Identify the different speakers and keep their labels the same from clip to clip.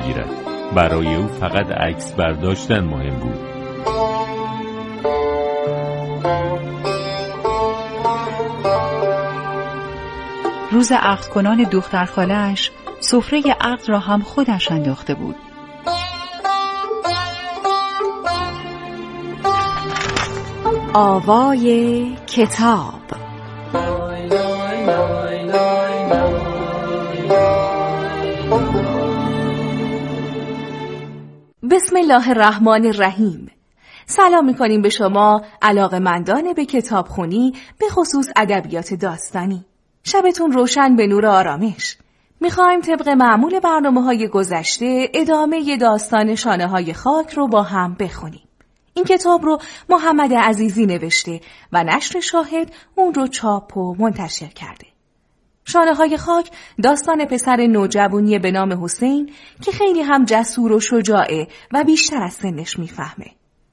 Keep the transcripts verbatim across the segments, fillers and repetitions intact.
Speaker 1: بگیرد. برای او فقط عکس برداشتن مهم بود.
Speaker 2: روز عقد کنان دختر خاله‌اش سفره عقد را هم خودش انداخته بود.
Speaker 3: آوای کتاب. بسم الله الرحمن الرحیم. سلام می‌کنیم به شما علاقه‌مندان به کتابخوانی، به خصوص ادبیات داستانی. شبتون روشن به نور آرامش. می‌خوایم طبق معمول برنامه‌های گذشته ادامه داستان شانه‌های خاک رو با هم بخونیم. این کتاب رو محمد عزیزی نوشته و نشر شاهد اون رو چاپ و منتشر کرده. شانه‌های خاک داستان پسر نوجوانی به نام حسین که خیلی هم جسور و شجاعه و بیشتر از سنش میفهمه.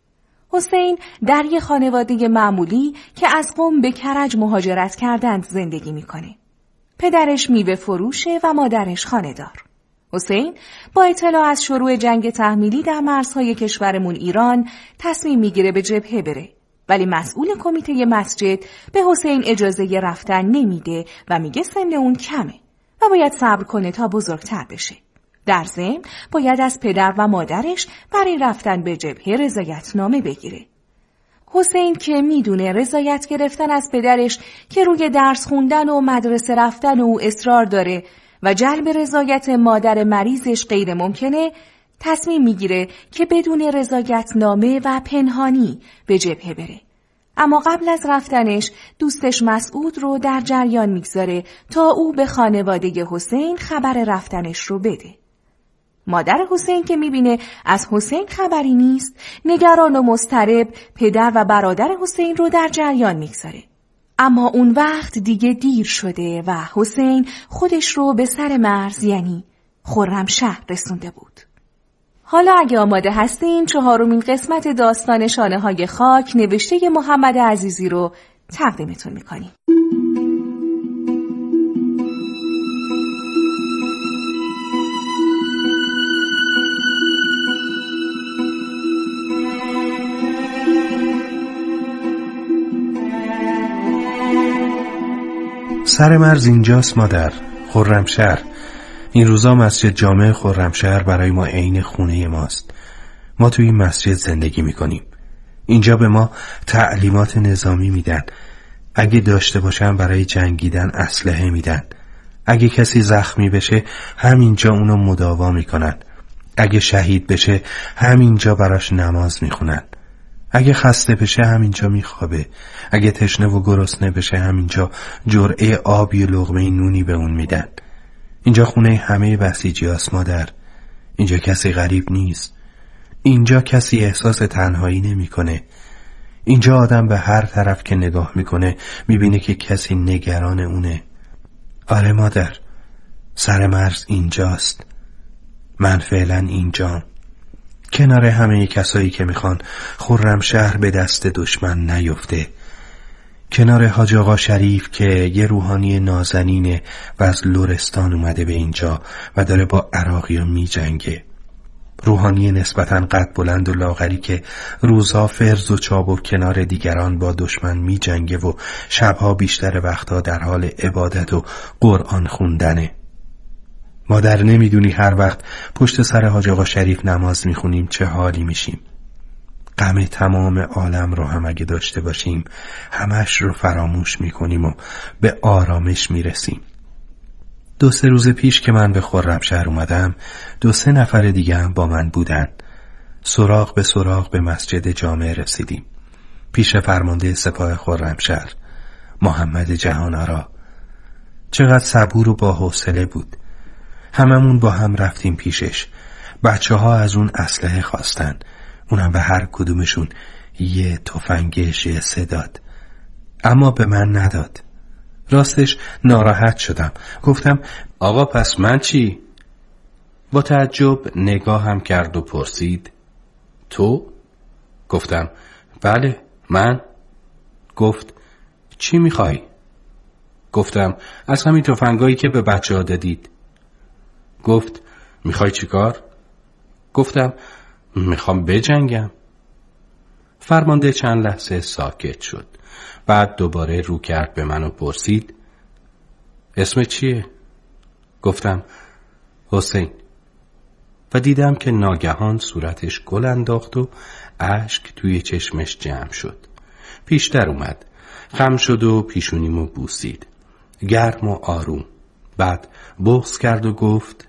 Speaker 3: حسین در یه خانواده معمولی که از قم به کرج مهاجرت کردند زندگی میکنه. پدرش میوه فروشه و مادرش خانه‌دار. حسین با اطلاع از شروع جنگ تحمیلی در مرزهای کشورمون ایران تصمیم میگیره به جبهه بره، ولی مسئول کمیته مسجد به حسین اجازه رفتن نمیده و میگه سن اون کمه و باید صبر کنه تا بزرگتر بشه. در ضمن باید از پدر و مادرش برای رفتن به جبهه رضایتنامه بگیره. حسین که میدونه رضایت گرفتن از پدرش که روی درس خوندن و مدرسه رفتن و اصرار داره و جلب رضایت مادر مریضش غیر ممکنه، تصمیم میگیره که بدون رضایتنامه و پنهانی به جبهه بره. اما قبل از رفتنش دوستش مسعود رو در جریان میگذاره تا او به خانواده حسین خبر رفتنش رو بده. مادر حسین که میبینه از حسین خبری نیست، نگران و مضطرب پدر و برادر حسین رو در جریان میگذاره. اما اون وقت دیگه دیر شده و حسین خودش رو به سر مرز یعنی خرمشهر رسونده بود. حالا اگه آماده هستین چهارمین قسمت داستان شانه‌های خاک نوشته محمد عزیزی رو تقدیمتون میکنیم.
Speaker 4: سر مرز اینجاست مادر، خرمشهر. این روزا مسجد جامع خرمشهر برای ما عین خونه ماست. ما توی این مسجد زندگی میکنیم. اینجا به ما تعلیمات نظامی میدن. اگه داشته باشن برای جنگیدن اسلحه میدن. اگه کسی زخمی بشه همینجا اونو مداوا میکنن. اگه شهید بشه همینجا براش نماز میخونن. اگه خسته بشه همینجا میخوابه. اگه تشنه و گرسنه بشه همینجا جرعه آبی و لقمه نونی به اون میدن. اینجا خونه همه بسیجی هست مادر. اینجا کسی غریب نیست. اینجا کسی احساس تنهایی نمیکنه. اینجا آدم به هر طرف که نگاه میکنه میبینه که کسی نگران اونه. آره مادر، سر مرز اینجاست. من فعلا اینجام، کنار همه کسایی که میخوان خرمشهر به دست دشمن نیفته. کنار حاج آقا شریف که یه روحانی نازنینه و از لرستان اومده به اینجا و داره با عراقی‌ها می جنگه. روحانی نسبتاً قد بلند و لاغری که روزها فرض و چابک کنار دیگران با دشمن می جنگه و شبها بیشتر وقتها در حال عبادت و قرآن خوندنه. مادر نمیدونی هر وقت پشت سر حاج آقا شریف نماز میخونیم چه حالی میشیم. غم تمام عالم رو هم اگه داشته باشیم همش رو فراموش میکنیم و به آرامش میرسیم. دو سه روز پیش که من به خرمشهر اومدم دو سه نفر دیگه هم با من بودن. سراغ به سراغ به مسجد جامع رسیدیم. پیش فرمانده سپاه خرمشهر محمد جهان‌آرا. چقدر صبور و با حوصله بود. هممون با هم رفتیم پیشش. بچه ها از اون اسلحه خواستن. اونم به هر کدومشون یه تفنگ ژ سه داد. اما به من نداد. راستش ناراحت شدم. گفتم آقا پس من چی؟ با تعجب نگاه هم کرد و پرسید تو؟ گفتم بله من. گفت چی میخوای؟ گفتم از همین تفنگایی که به بچه ها دادید. گفت میخوای چی کار؟ گفتم میخوام بجنگم. فرمانده چند لحظه ساکت شد. بعد دوباره رو کرد به من و پرسید اسم چیه؟ گفتم حسین. و دیدم که ناگهان صورتش گل انداخت و اشک توی چشمش جمع شد. پیشتر اومد، خم شد و پیشونیمو بوسید، گرم و آروم. بعد بغض کرد و گفت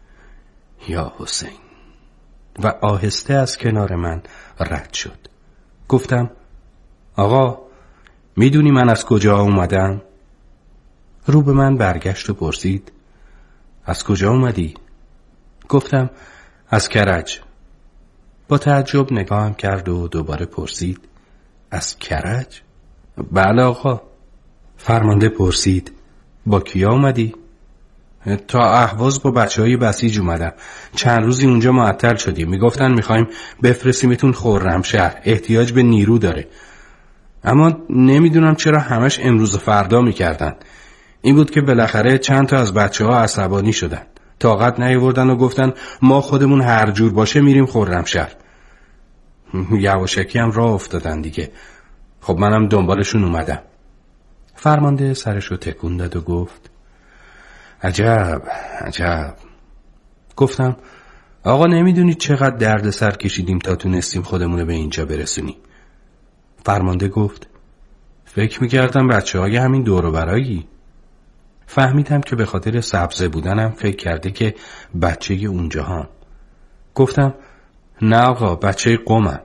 Speaker 4: یا حسین و آهسته از کنار من رد شد. گفتم آقا میدونی من از کجا اومدم؟ رو به من برگشت و پرسید از کجا اومدی؟ گفتم از کرج. با تعجب نگاهم کرد و دوباره پرسید از کرج؟ بله آقا. فرمانده پرسید با کیا اومدی؟ تا اهواز با بچه های بسیج اومدم. چند روزی اونجا معطل شدیم. میگفتن میخوایم بفرستیمتون خرمشهر، احتیاج به نیرو داره. اما نمیدونم چرا همش امروز و فردا میکردن. این بود که بالاخره چند تا از بچه ها عصبانی شدن، طاقت نیاوردن و گفتن ما خودمون هر جور باشه میریم خرمشهر. یواشکی هم راه افتادن دیگه. خب منم دنبالشون اومدم. فرمانده سرشو تکون داد و گفت عجب عجب. گفتم آقا نمیدونی چقدر درد سر کشیدیم تا تونستیم خودمونه به اینجا برسونیم. فرمانده گفت فکر میکردم بچه های همین دور و برایی. فهمیدم که به خاطر سبزه بودنم فکر کرده که بچه اونجا هم. گفتم نه آقا بچه قومم.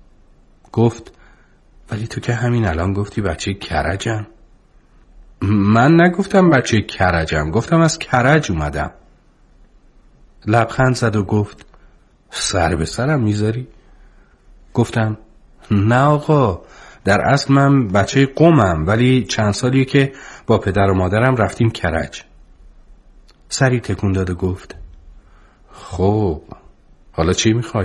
Speaker 4: گفت ولی تو که همین الان گفتی بچه کرجم. من نگفتم بچه کرجم، گفتم از کرج اومدم. لبخند زد و گفت سر به سرم میذاری؟ گفتم نه آقا، در اصل من بچه قومم ولی چند سالیه که با پدر و مادرم رفتیم کرج. سری تکون داد و گفت خب حالا چی میخوای؟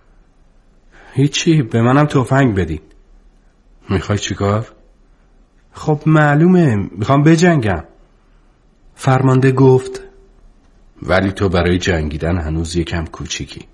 Speaker 4: هیچی، به منم تفنگ بدین. میخوای چی کار؟ خب معلومه میخوام بجنگم. فرمانده گفت ولی تو برای جنگیدن هنوز یکم کوچیکی.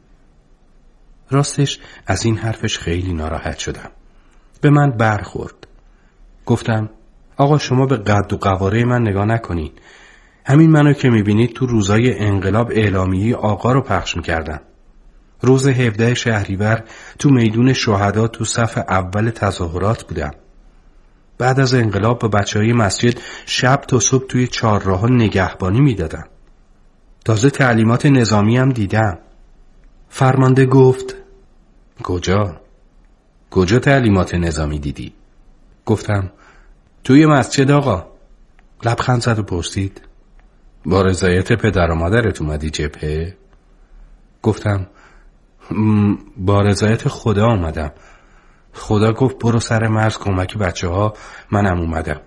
Speaker 4: راستش از این حرفش خیلی ناراحت شدم. به من برخورد. گفتم آقا شما به قد و قواره من نگاه نکنین. همین منو که میبینید تو روزای انقلاب اعلامیه آقا رو پخش میکردم. روز هفدهم شهریور تو میدون شهدا تو صف اول تظاهرات بودم. بعد از انقلاب با بچهای مسجد شب تا صبح توی چهارراه نگهبانی میدادم. تازه تعلیمات نظامی هم دیدم. فرمانده گفت کجا؟ کجا تعلیمات نظامی دیدی؟ گفتم توی مسجد آقا. لبخند زد و پرسید با رضایت پدر و مادرت اومدی جبهه؟ گفتم با رضایت خدا اومدم. خدا گفت برو سر مرز کمک بچه ها، منم اومدم.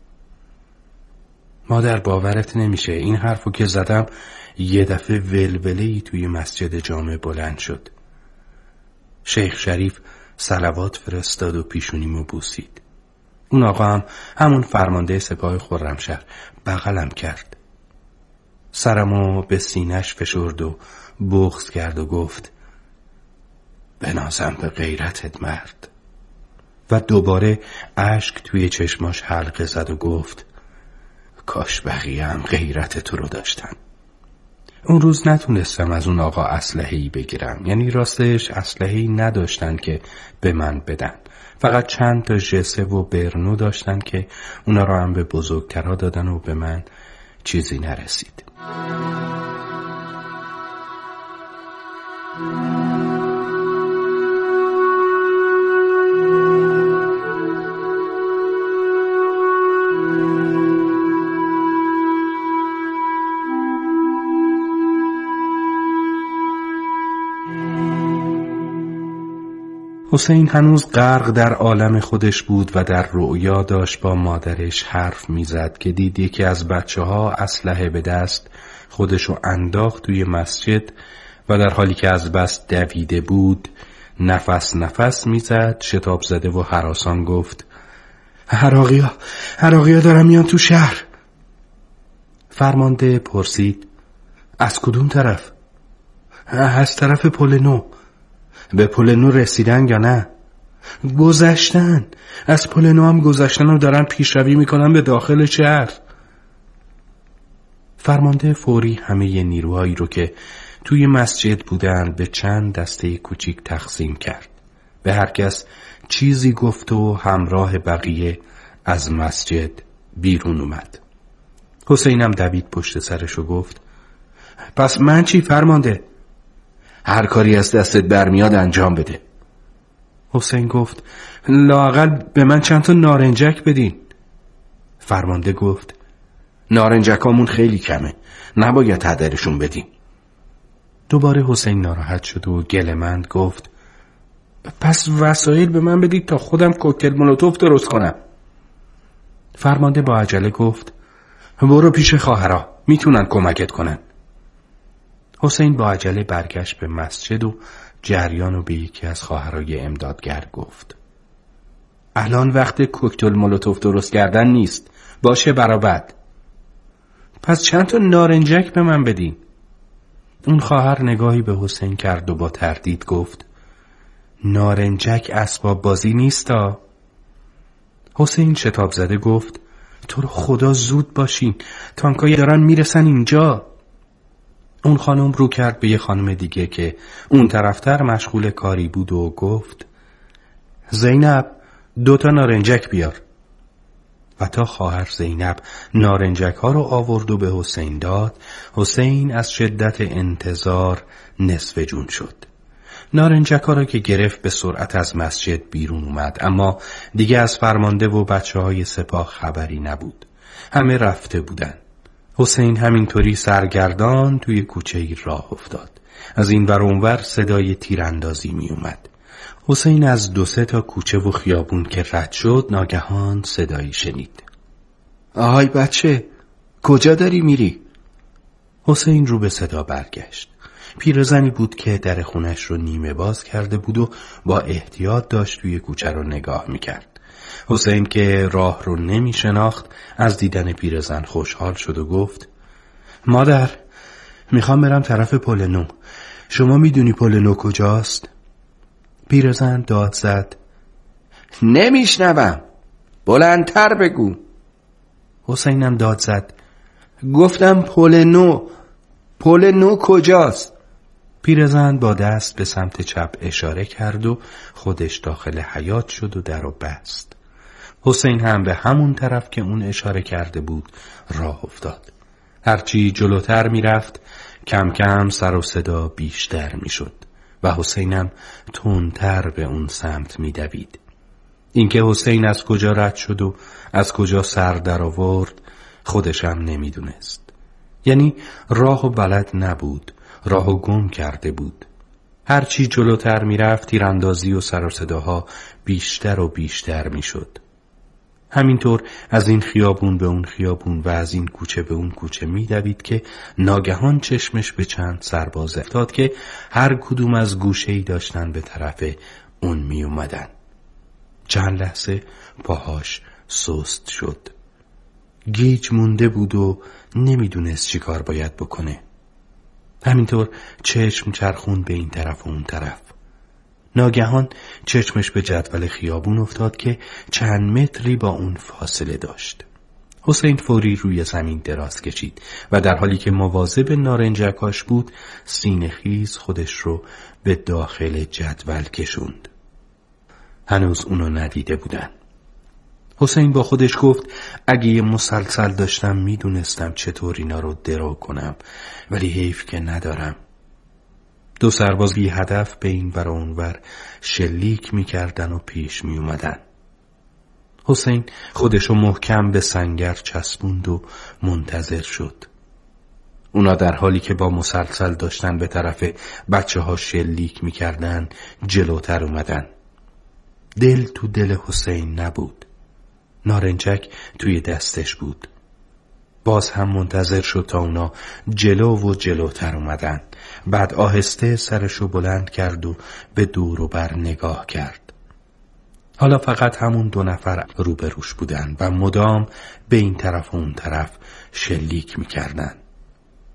Speaker 4: مادر باورت نمیشه این حرفو که زدم یه دفعه ولوله‌ای توی مسجد جامع بلند شد. شیخ شریف صلوات فرستاد و پیشونیمو بوسید. اون آقا هم همون فرمانده سپاه خرمشهر بغلم کرد. سرمو به سینه‌اش فشرد و بغض کرد و گفت بنازم به غیرتت مرد. و دوباره اشک توی چشماش حلقه زد و گفت کاش بقیه هم غیرت تو رو داشتن. اون روز نتونستم از اون آقا اسلحه‌ای بگیرم. یعنی راستش اسلحه‌ای نداشتن که به من بدن. فقط چند تا ژسه و برنو داشتن که اونا رو هم به بزرگترها دادن و به من چیزی نرسید. حسین هنوز غرق در عالم خودش بود و در رؤیا داشت با مادرش حرف میزد که دید یکی از بچه ها اسلحه به دست خودشو انداخت توی مسجد و در حالی که از بس دویده بود نفس نفس میزد، شتاب زده و هراسان گفت عراقی‌ها عراقی‌ها دارن میان تو شهر. فرمانده پرسید از کدوم طرف؟ از طرف پل نو. به پل نو رسیدن یا نه؟ گذشتن. از پل نو هم گذشتن و دارن پیشروی میکنن به داخل شهر. فرمانده فوری همه نیروهایی رو که توی مسجد بودن به چند دسته کوچیک تقسیم کرد. به هر کس چیزی گفت و همراه بقیه از مسجد بیرون اومد. حسینم دوید پشت سرش و گفت پس من چی فرمانده؟ هر کاری از دستت برمیاد انجام بده. حسین گفت لااقل به من چند تا نارنجک بدین. فرمانده گفت نارنجکامون خیلی کمه، نباید هدرشون بدیم. دوباره حسین ناراحت شد و گله‌مند گفت پس وسایل به من بدید تا خودم کوکتل مولوتوف درست کنم. فرمانده با عجله گفت برو پیش خواهرها، میتونن کمکت کنن. حسین با عجله برگشت به مسجد و جریان و به یکی از خواهرای امدادگر گفت الان وقت کوکتل مولوتوف درست کردن نیست، باشه برا بعد. پس چند تا نارنجک به من بدین. اون خواهر نگاهی به حسین کرد و با تردید گفت نارنجک اسباب بازی نیستا. حسین شتاب زده گفت تو رو خدا زود باشین، تانکایی دارن میرسن اینجا. اون خانم رو کرد به یه خانم دیگه که اون طرفتر مشغول کاری بود و گفت زینب دوتا نارنجک بیار. و تا خواهر زینب نارنجک ها رو آورد و به حسین داد، حسین از شدت انتظار نصف جون شد. نارنجک ها را که گرفت به سرعت از مسجد بیرون اومد، اما دیگه از فرمانده و بچه های سپاه خبری نبود. همه رفته بودن. حسین همینطوری سرگردان توی کوچه ای راه افتاد. از این ور اون ور صدای تیراندازی می اومد. حسین از دو سه تا کوچه و خیابون که رد شد ناگهان صدایی شنید. آهای بچه، کجا داری میری؟ حسین رو به صدا برگشت. پیرزنی بود که در خونش رو نیمه باز کرده بود و با احتیاط داشت توی کوچه رو نگاه میکرد. حسین که راه رو نمی شناخت از دیدن پیرزن خوشحال شد و گفت مادر، میخوام برم طرف پل نو. شما میدونی پل نو کجاست؟ پیرزن داد زد نمیشنوم، بلندتر بگو. حسینم داد زد گفتم پل نو. پل نو کجاست؟ پیرزن با دست به سمت چپ اشاره کرد و خودش داخل حیاط شد و درو بست. حسین هم به همون طرف که اون اشاره کرده بود راه افتاد. هرچی جلوتر می رفت کم کم سر و صدا بیشتر می شد و حسینم تندتر به اون سمت می دوید. اینکه حسین از کجا رد شد و از کجا سر در آورد خودشم نمی دونست. یعنی راه و بلد نبود، راه و گم کرده بود. هرچی جلوتر می رفت تیراندازی و سر و صداها بیشتر و بیشتر می شد. همینطور از این خیابون به اون خیابون و از این کوچه به اون کوچه می دوید که ناگهان چشمش به چند سرباز افتاد که هر کدوم از گوشه‌ای داشتن به طرف اون می اومدن. چند لحظه پاهاش سست شد. گیج مونده بود و نمیدونست چی کار باید بکنه. همینطور چشم چرخون به این طرف و اون طرف. ناگهان چشمش به جدول خیابون افتاد که چند متری با اون فاصله داشت. حسین فوری روی زمین دراز کشید و در حالی که مواظب نارنجکاش بود سینه خیز خودش رو به داخل جدول کشوند. هنوز اونو ندیده بودن. حسین با خودش گفت اگه یه مسلسل داشتم میدونستم چطور اینا رو درو کنم، ولی حیف که ندارم. دو سرباز بی هدف به این ور و اون ور شلیک میکردن و پیش می اومدن. حسین خودشو محکم به سنگر چسبوند و منتظر شد. اونا در حالی که با مسلسل داشتن به طرف بچه ها شلیک میکردن جلوتر اومدن. دل تو دل حسین نبود. نارنجک توی دستش بود. باز هم منتظر شد تا اونا جلو و جلوتر اومدن. بعد آهسته سرشو بلند کرد و به دور و بر نگاه کرد. حالا فقط همون دو نفر روبروش بودن و مدام به این طرف و اون طرف شلیک میکردن.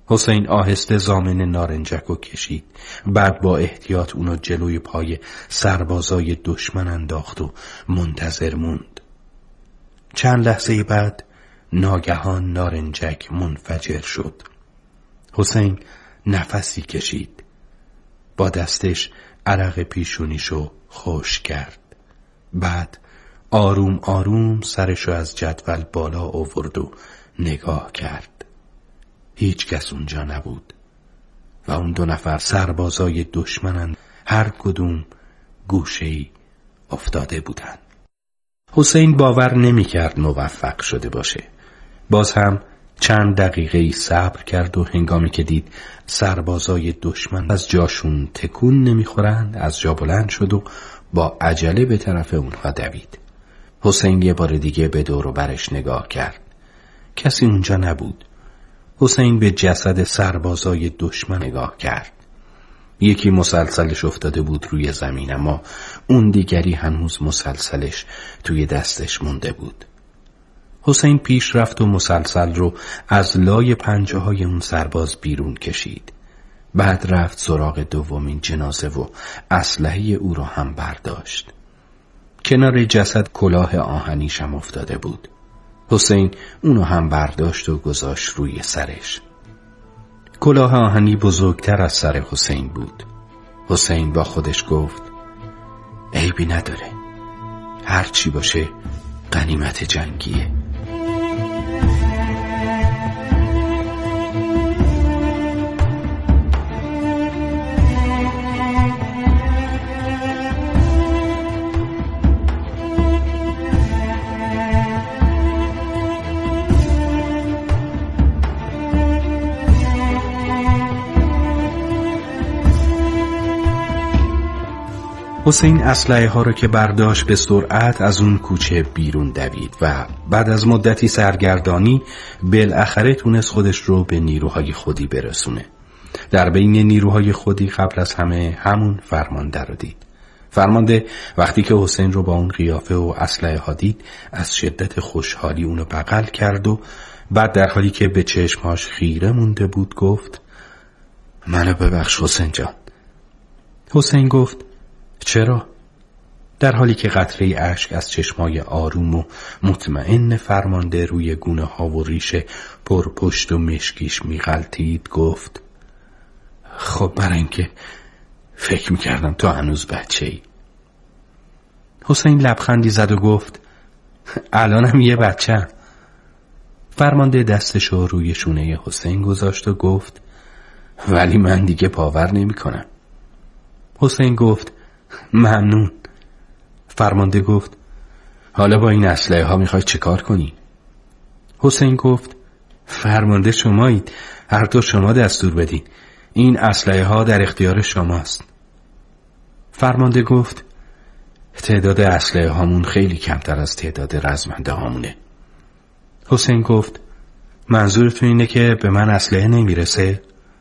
Speaker 4: حسین آهسته ضامن نارنجک رو کشید. بعد با احتیاط اونو جلوی پای سربازای دشمن انداخت و منتظر موند. چند لحظه بعد ناگهان نارنجک منفجر شد. حسین نفسی کشید. با دستش عرق پیشونیشو خشک کرد. بعد آروم آروم سرشو از جدول بالا آورد و نگاه کرد. هیچ کس اونجا نبود و اون دو نفر سربازای دشمنن هر کدوم گوشه‌ای افتاده بودن. حسین باور نمی کرد موفق شده باشه. باز هم چند دقیقه ای صبر کرد و هنگامی که دید سربازای دشمن از جاشون تکون نمیخورند از جا بلند شد و با عجله به طرف اونها دوید. حسین یه بار دیگه به دور و برش نگاه کرد. کسی اونجا نبود. حسین به جسد سربازای دشمن نگاه کرد. یکی مسلسلش افتاده بود روی زمین، اما اون دیگری هنوز مسلسلش توی دستش مونده بود. حسین پیش رفت و مسلسل رو از لای پنجه های اون سرباز بیرون کشید. بعد رفت سراغ دومین جنازه و اسلحه او رو هم برداشت. کنار جسد کلاه آهنیشم افتاده بود. حسین اونو هم برداشت و گذاشت روی سرش. کلاه آهنی بزرگتر از سر حسین بود. حسین با خودش گفت عیبی نداره، هر چی باشه غنیمت جنگیه. حسین اسلحه ها رو که برداشت به سرعت از اون کوچه بیرون دوید و بعد از مدتی سرگردانی بالاخره تونست خودش رو به نیروهای خودی برسونه. در بین نیروهای خودی قبل از همه همون فرمانده رو دید. فرمانده وقتی که حسین رو با اون قیافه و اسلحه ها دید از شدت خوشحالی اونو بغل کرد و بعد در حالی که به چشمهاش خیره مونده بود گفت منو ببخش حسین جان. حسین گفت چرا؟ در حالی که قطره اشک از چشمای آروم و مطمئن فرمانده روی گونه ها و ریش پرپشت و مشکیش میغلطید گفت خب برای اینکه فکر میکردم تو هنوز بچه ای. حسین لبخندی زد و گفت الانم یه بچه‌ام. فرمانده دستشو روی شونه حسین گذاشت و گفت ولی من دیگه باور نمی کنم. حسین گفت ممنون. فرمانده گفت حالا با این اسلحه ها میخوای چه کار کنی؟ حسین گفت فرمانده شمایید، هر دو شما دستور بدین، این اسلحه ها در اختیار شماست. فرمانده گفت تعداد اسلحه هامون خیلی کمتر از تعداد رزمنده هامونه. حسین گفت منظورتون اینه که به من اسلحه نمیرسه؟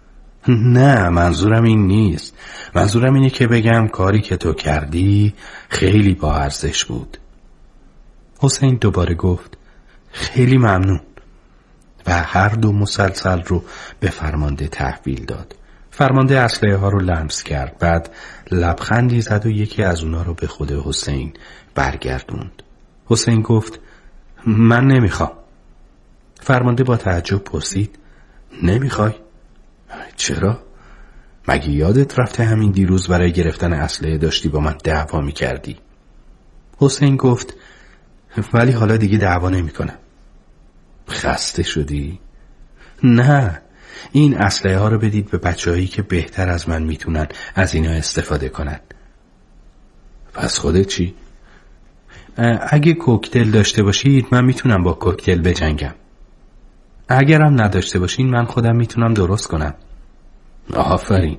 Speaker 4: نه منظورم این نیست، منظورم اینه که بگم کاری که تو کردی خیلی با ارزش بود. حسین دوباره گفت خیلی ممنون و هر دو مسلسل رو به فرمانده تحویل داد. فرمانده اسلحه ها رو لمس کرد، بعد لبخندی زد و یکی از اونا رو به خود حسین برگردوند. حسین گفت من نمیخوام. فرمانده با تعجب پرسید نمیخوای؟ چرا؟ مگه یادت رفته همین دیروز برای گرفتن اسلحه داشتی با من دعوا میکردی؟ حسین گفت ولی حالا دیگه دعوا نمیکنم. خسته شدی؟ نه، این اسلحه ها رو بدید به بچه‌هایی که بهتر از من میتونن از اینا استفاده کنن. پس خودت چی؟ اگه کوکتل داشته باشید من میتونم با کوکتل بجنگم. اگرم نداشته باشین من خودم میتونم درست کنم. آفرین.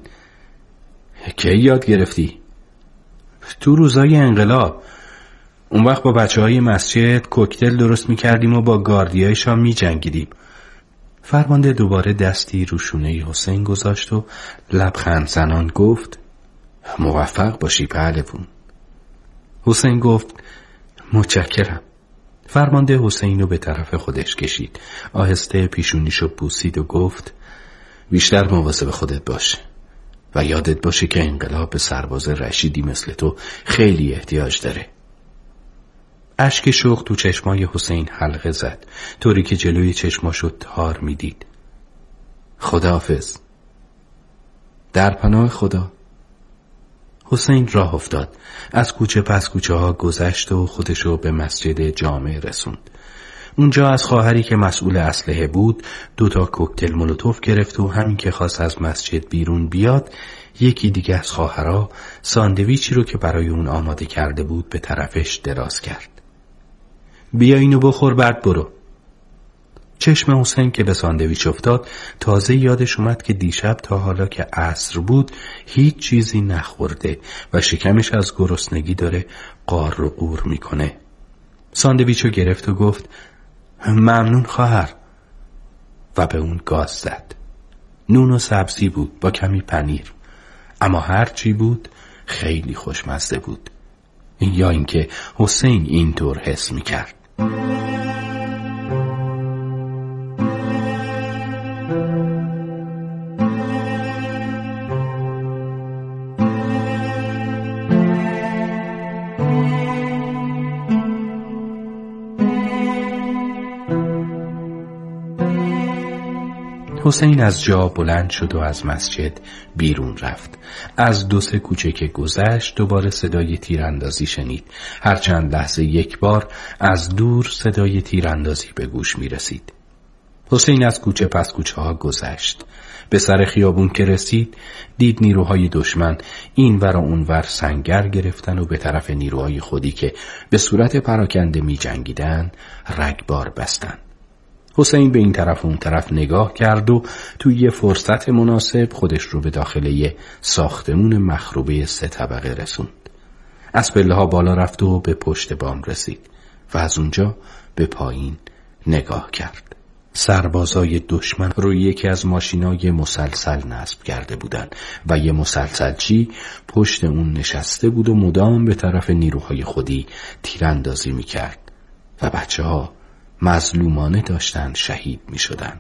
Speaker 4: کی یاد گرفتی؟ تو روزای انقلاب. اون وقت با بچه های مسجد کوکتل درست میکردیم و با گاردیایشان میجنگیدیم. فرمانده دوباره دستی رو شونه حسین گذاشت و لبخند زنان گفت موفق باشی پهلوون. حسین گفت متشکرم. فرمانده حسین رو به طرف خودش کشید، آهسته پیشونیشو بوسید و گفت بیشتر مواظب خودت باش و یادت باشه که انقلاب به سرباز رشیدی مثل تو خیلی احتیاج داره. اشک شوق تو چشمای حسین حلقه زد، طوری که جلوی چشماشو تار میدید. خداحافظ. در پناه خدا. حسین راه افتاد، از کوچه پس کوچه ها گذشت و خودشو به مسجد جامع رسوند. اونجا از خواهری که مسئول اسلحه بود دوتا کوکتل مولوتوف گرفت و همین که خواست از مسجد بیرون بیاد، یکی دیگه از خواهرها ساندویچی رو که برای اون آماده کرده بود به طرفش دراز کرد. بیا اینو بخور بعد برو. چشم حسین که به ساندویچ افتاد تازه یادش اومد که دیشب تا حالا که عصر بود هیچ چیزی نخورده و شکمش از گرسنگی داره قار و قور میکنه. ساندویچو گرفت و گفت ممنون خواهر و به اون گاز زد. نون و سبزی بود با کمی پنیر، اما هر چی بود خیلی خوشمزه بود. یا اینکه حسین اینطور حس میکرد. حسین از جا بلند شد و از مسجد بیرون رفت. از دو سه کوچه که گذشت دوباره صدای تیراندازی شنید. هر چند لحظه یک بار از دور صدای تیراندازی به گوش می رسید. حسین از کوچه پس کوچه ها گذشت. به سر خیابون که رسید دید نیروهای دشمن این ور و اون ور سنگر گرفتن و به طرف نیروهای خودی که به صورت پراکنده می جنگیدن رگبار بستن. حسین به این طرف و اون طرف نگاه کرد و توی یه فرصت مناسب خودش رو به داخل یه ساختمون مخروبه سه طبقه رسوند. از پله ها بالا رفت و به پشت بام رسید و از اونجا به پایین نگاه کرد. سربازای دشمن روی یکی از ماشینای مسلسل نصب کرده بودن و یه مسلسلچی پشت اون نشسته بود و مدام به طرف نیروهای خودی تیراندازی میکرد و بچه ها مظلومانه داشتن شهید می شدن.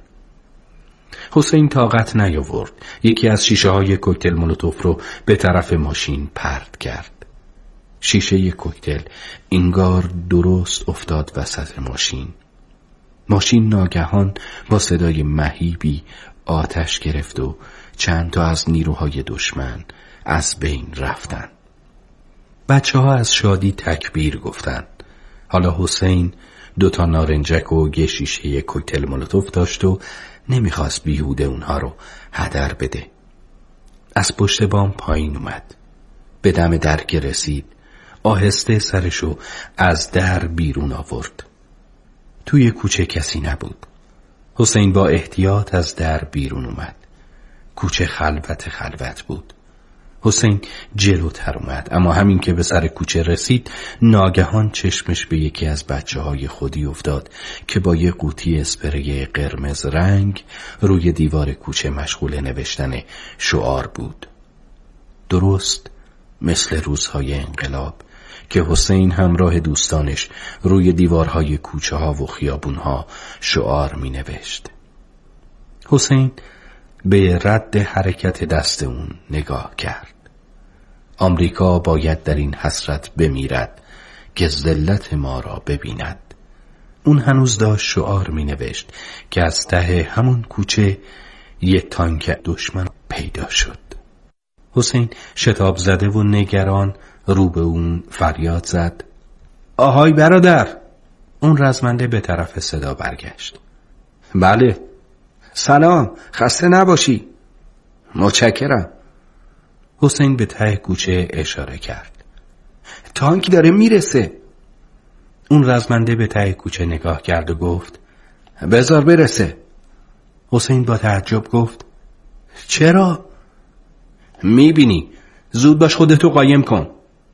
Speaker 4: حسین طاقت نیاورد. یکی از شیشه های کوکتل مولوتوف رو به طرف ماشین پرت کرد. شیشه کوکتل انگار درست افتاد وسط ماشین. ماشین ناگهان با صدای مهیبی آتش گرفت و چند تا از نیروهای دشمن از بین رفتن. بچه ها از شادی تکبیر گفتن. حالا حسین دوتا نارنجک و یه شیشه کوکتل مولوتوف داشت و نمیخواست بیهوده اونها رو هدر بده. از پشت بام پایین اومد. به دم در که رسید آهسته سرشو از در بیرون آورد. توی کوچه کسی نبود. حسین با احتیاط از در بیرون اومد. کوچه خلوت خلوت بود. حسین جلوتر اومد، اما همین که به سر کوچه رسید ناگهان چشمش به یکی از بچه های خودی افتاد که با یه قوطی اسپری قرمز رنگ روی دیوار کوچه مشغول نوشتن شعار بود. درست مثل روزهای انقلاب که حسین همراه دوستانش روی دیوارهای کوچه ها و خیابون ها شعار می نوشت. حسین به رد حرکت دست اون نگاه کرد. آمریکا باید در این حسرت بمیرد که ذلت ما را ببیند. اون هنوز داشت شعار می نوشت که از ته همون کوچه یه تانک دشمن پیدا شد. حسین شتاب زده و نگران رو به اون فریاد زد آهای برادر. اون رزمنده به طرف صدا برگشت. بله. سلام، خسته نباشی. متشکرم. حسین به ته کوچه اشاره کرد. تانک داره میرسه. اون رزمنده به ته کوچه نگاه کرد و گفت بذار برسه. حسین با تعجب گفت چرا؟ میبینی، زود باش خودتو قایم کن.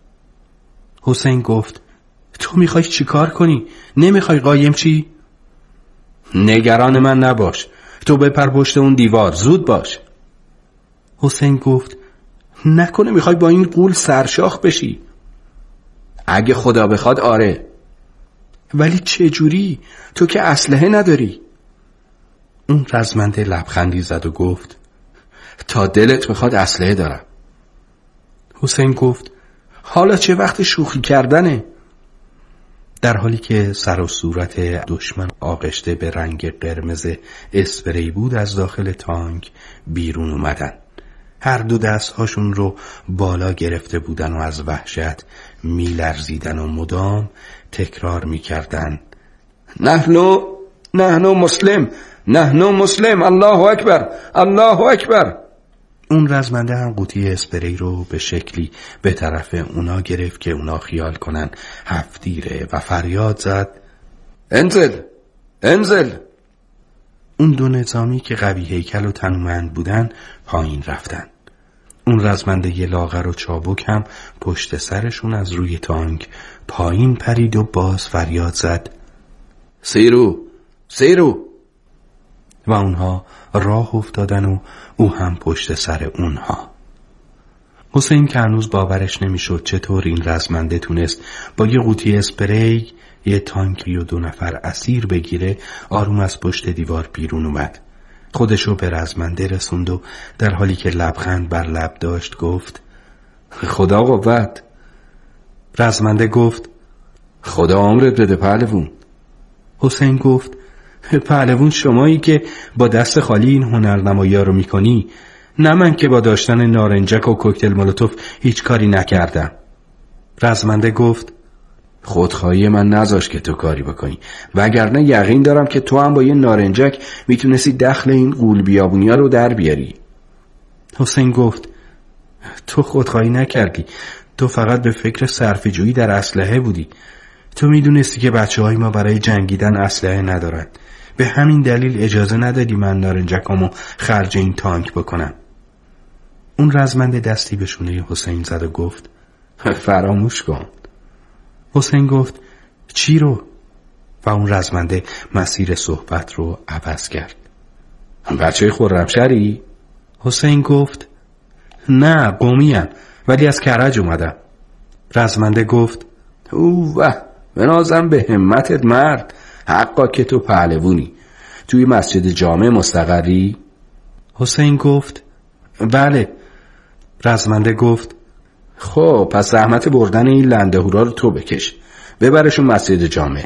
Speaker 4: حسین گفت تو میخوای چی کار کنی؟ نمیخوای قایم چی؟ نگران من نباش، تو بپر پشت اون دیوار، زود باش. حسین گفت نکنه میخوای با این غول سرشاخ بشی؟ اگه خدا بخواد آره. ولی چه جوری؟ تو که اسلحه نداری. اون رزمنده لبخندی زد و گفت
Speaker 5: تا دلت میخواد اسلحه دارم.
Speaker 4: حسین گفت حالا چه وقت شوخی کردنه؟ در حالی که سر و صورت دشمن آغشته به رنگ قرمز اسپری بود از داخل تانک بیرون اومدن. هر دو دستهاشون رو بالا گرفته بودن و از وحشت میلرزیدن و مدام تکرار میکردن
Speaker 5: نحنو نحنو مسلم نحنو مسلم الله اکبر الله اکبر.
Speaker 4: اون رزمنده هم قوطی اسپری رو به شکلی به طرف اونا گرفت که اونا خیال کنن هفتیره و فریاد زد
Speaker 5: انزل انزل.
Speaker 4: اون دو نظامی که قوی هیکل و تنومند بودن پایین رفتن. اون رزمنده ی لاغر و چابک هم پشت سرشون از روی تانک پایین پرید و باز فریاد زد
Speaker 5: سیرو سیرو.
Speaker 4: و اونها راه افتادن و او هم پشت سر اونها. حسین که هنوز باورش نمیشد چطور این رزمنده تونست با یه قوطی اسپری یه تانکی و دو نفر اسیر بگیره، آروم از پشت دیوار بیرون اومد. خودشو به رزمنده رسوند و در حالی که لبخند بر لب داشت گفت
Speaker 5: خدا قوت.
Speaker 4: رزمنده گفت
Speaker 5: خدا عمرت بده پهلوون.
Speaker 4: حسین گفت پهلوون شمایی که با دست خالی این هنرنمایی‌ها رو میکنی، نه من که با داشتن نارنجک و کوکتل مولوتوف هیچ کاری نکردم. رزمنده گفت
Speaker 5: خودخواهی من نذاش که تو کاری بکنی، وگرنه یقین دارم که تو هم با یه نارنجک میتونستی دخل این غول بیابونیا رو در بیاری.
Speaker 4: حسین گفت تو خودخواهی نکردی، تو فقط به فکر صرفه‌جویی در اسلحه بودی. تو میدونستی که بچه های ما برای جنگیدن اسلحه ندارن، به همین دلیل اجازه ندادی من نارنجکامو خرج این تانک بکنم. اون رزمنده دستی به شونه حسین زد و گفت
Speaker 5: فراموش کن.
Speaker 4: حسین گفت چی رو؟ و اون رزمنده مسیر صحبت رو عوض کرد.
Speaker 5: بچه خرمشهری؟
Speaker 4: حسین گفت نه قومیم، ولی از کرج اومدم. رزمنده گفت
Speaker 5: اوه به نازم به همتت مرد، حقا که تو پهلوونی. توی مسجد جامع مستقری؟
Speaker 4: حسین گفت بله. رزمنده گفت
Speaker 5: خب پس زحمت بردن این لندهورا رو تو بکش، ببرشون مسجد جامع.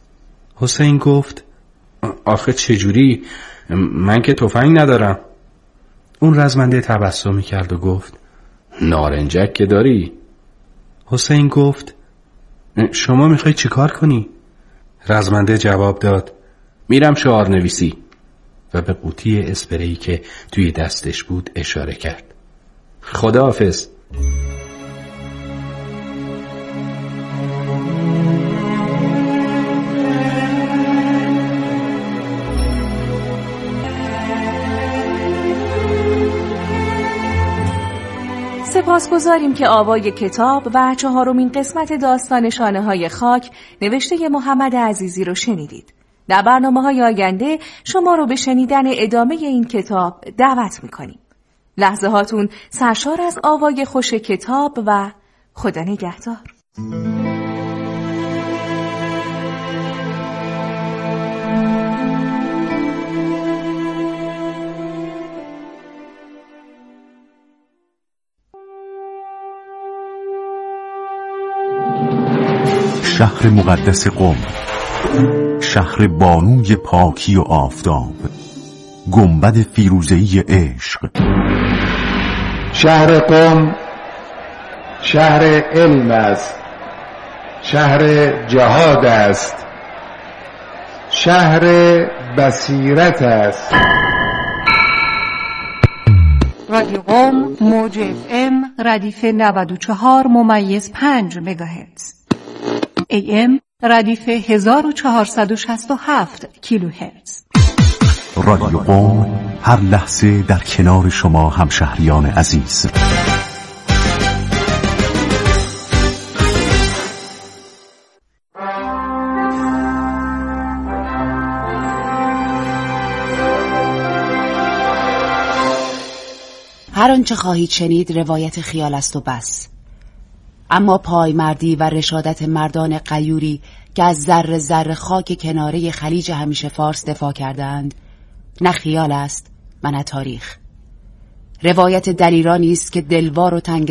Speaker 4: حسین گفت آخه چجوری؟ من که تفنگ ندارم. اون رزمنده تبسمی کرد و گفت
Speaker 5: نارنجک که داری؟
Speaker 4: حسین گفت شما میخوای چی کار کنی؟ رزمنده جواب داد
Speaker 5: میرم شعار نویسی،
Speaker 4: و به قوطی اسپری که توی دستش بود اشاره کرد.
Speaker 5: خداحافظ.
Speaker 3: سپاسگزاریم که آوای کتاب و چهارمین قسمت داستان شانه های خاک نوشته محمد عزیزی رو شنیدید. در برنامه‌های آینده شما رو به شنیدن ادامه این کتاب دعوت می‌کنیم. لحظه هاتون سرشار از آوای خوش کتاب و خدا نگهدار.
Speaker 6: شهر مقدس قم، شهر بانوی پاکی و آفتاب، گنبد فیروزه‌ای عشق.
Speaker 7: شهر قم شهر علم است، شهر جهاد است، شهر بصیرت است.
Speaker 8: رادیو قم موج اف ام ردیف نود و چهار ممیز پنج مگاهرتز، ای ام ردیف هزار و چهارصد و شصت و هفت کیلوهرتز.
Speaker 6: رادیو قم هر لحظه در کنار شما همشهریان عزیز.
Speaker 9: هر آنچه خواهید شنید روایت خیال است و بس، اما پایمردی و رشادت مردان غیوری که از ذره ذره خاک کناره خلیج همیشه فارس دفاع کردند نه خیال است و نه تاریخ. روایت دلیرانی است که دلوار و تنگ